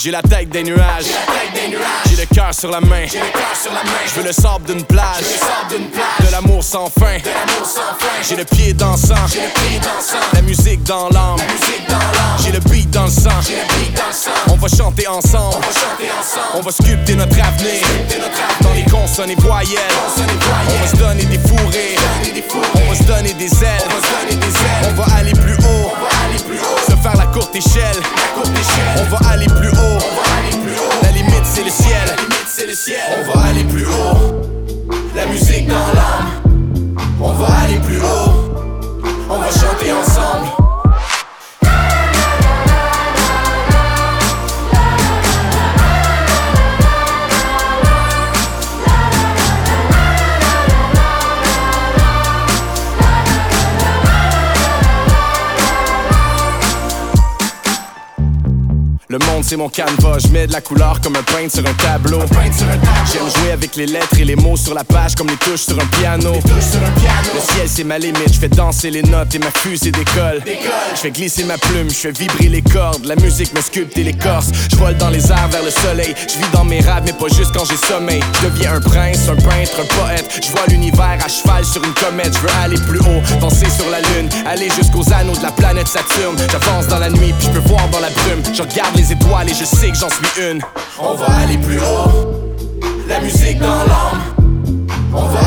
J'ai la tête des nuages, j'ai le cœur sur la main. Je veux le sable d'une plage, de l'amour sans fin. J'ai le pied dansant, la musique dans l'âme. J'ai le beat dans le sang. On va chanter ensemble, on va sculpter notre avenir dans les consonnes et voyelles. On va se donner des fourrés, on va se donner des ailes. On va aller plus haut, se faire la courte échelle. On va aller plus haut, la limite c'est le ciel. On va aller plus haut, la musique dans l'âme. On va aller plus haut, on va chanter ensemble. Le monde c'est mon canevas, je mets de la couleur comme un peintre sur un tableau. J'aime jouer avec les lettres et les mots sur la page comme les touches sur un piano. Le ciel c'est ma limite, je fais danser les notes et ma fusée décolle. Je fais glisser ma plume, je fais vibrer les cordes. La musique me sculpte et l'écorce. Je vole dans les airs vers le soleil. Je vis dans mes rêves mais pas juste quand j'ai sommeil. Je deviens un prince, un peintre, un poète. Je vois l'univers à cheval sur une comète. Je veux aller plus haut, danser sur la lune, aller jusqu'aux anneaux de la planète Saturne. J'avance dans la nuit puis je peux voir dans la brume. Je regarde les étoiles et je sais que j'en suis une. On va aller plus haut, la musique dans l'âme. On va